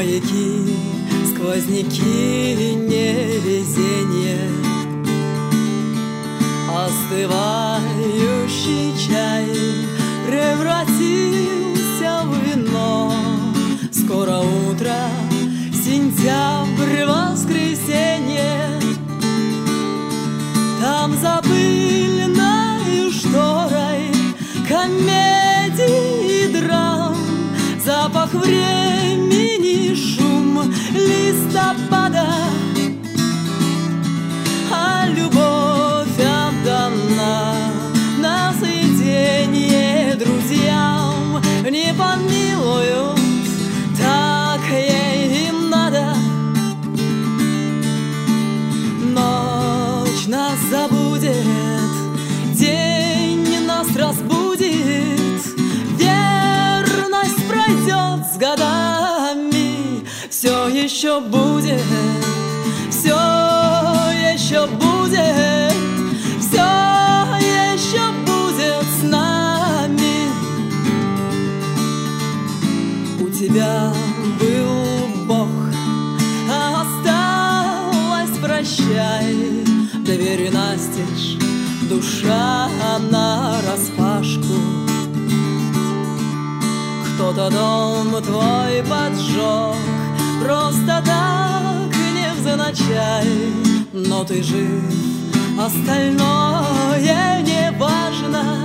Снеговики, сквозняки, невезение, остывающий чай превратился в вино. Скоро утро, сентябрь, воскресенье. Там за пыльной шторой комедий и драм, запах времени, шум листопада, а любовь отдана на съедение друзьям. Не помилуют, так ей им надо. Ночь нас забудет, день нас разбудит, верность пройдет с годами. Все еще будет, все еще будет, все еще будет с нами. У тебя был Бог, а осталось прощай. Двери настежь, душа нараспашку. Кто-то дом твой поджег просто так, невзначай. Но ты жив, остальное не важно.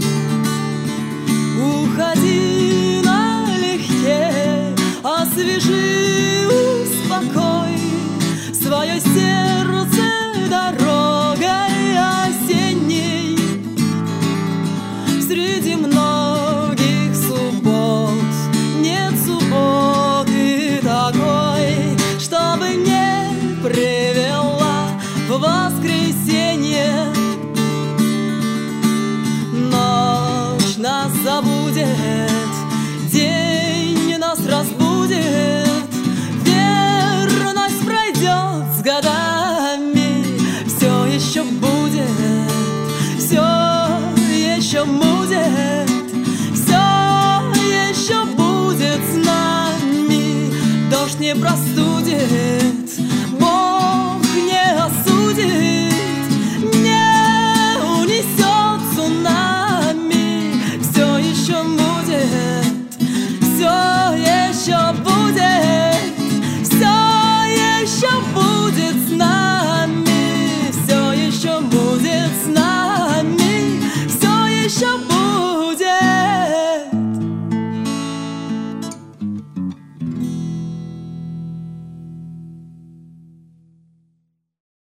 Уходи налегке, освежи, успокой свое сердце дорогой осенней. Среди многих суббот нет субботы такой, чтобы не привела в воскресенье. Ночь нас забудет, день нас разбудит, верность пройдет с годами. Все еще будет, все еще будет.